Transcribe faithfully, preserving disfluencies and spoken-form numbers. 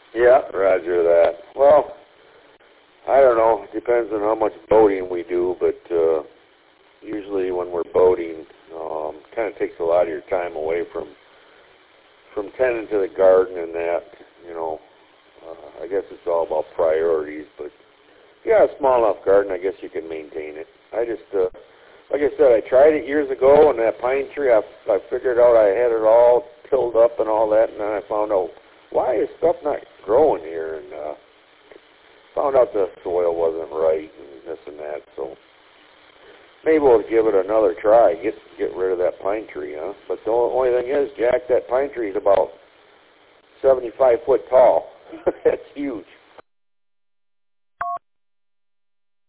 Yeah, roger that. Well, I don't know. It depends on how much boating we do, but uh, usually when we're boating, um, kind of takes a lot of your time away from from tending to the garden and that. You know, uh, I guess it's all about priorities. But yeah, a small enough garden, I guess you can maintain it. I just, uh, like I said, I tried it years ago, and that pine tree, I, I figured out I had it all tilled up and all that, and then I found out, why is stuff not growing here? And uh, found out the soil wasn't right and this and that. So maybe we'll give it another try. Get get rid of that pine tree, huh? But the only thing is, Jack, that pine tree is about seventy-five foot tall. That's huge.